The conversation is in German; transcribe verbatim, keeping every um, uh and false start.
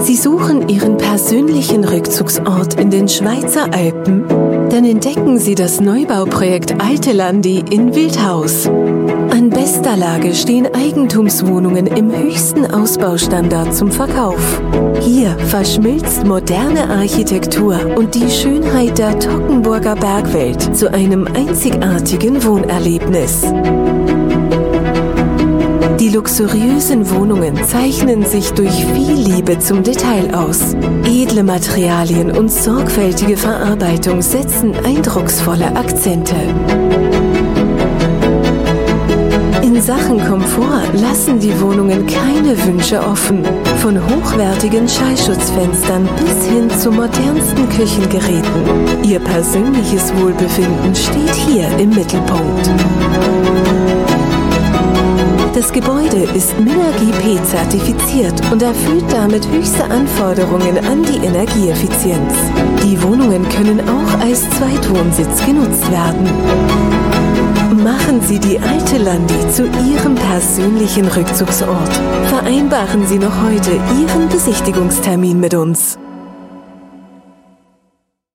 Sie suchen Ihren persönlichen Rückzugsort in den Schweizer Alpen? Dann entdecken Sie das Neubauprojekt Alte Landi in Wildhaus. An bester Lage stehen Eigentumswohnungen im höchsten Ausbaustandard zum Verkauf. Hier verschmilzt moderne Architektur und die Schönheit der Toggenburger Bergwelt zu einem einzigartigen Wohnerlebnis. Die luxuriösen Wohnungen zeichnen sich durch viel Liebe zum Detail aus. Edle Materialien und sorgfältige Verarbeitung setzen eindrucksvolle Akzente. In Sachen Komfort lassen die Wohnungen keine Wünsche offen. Von hochwertigen Schallschutzfenstern bis hin zu modernsten Küchengeräten. Ihr persönliches Wohlbefinden steht hier im Mittelpunkt. Das Gebäude ist Minergie P zertifiziert und erfüllt damit höchste Anforderungen an die Energieeffizienz. Die Wohnungen können auch als Zweitwohnsitz genutzt werden. Machen Sie die Alte Landi zu Ihrem persönlichen Rückzugsort. Vereinbaren Sie noch heute Ihren Besichtigungstermin mit uns.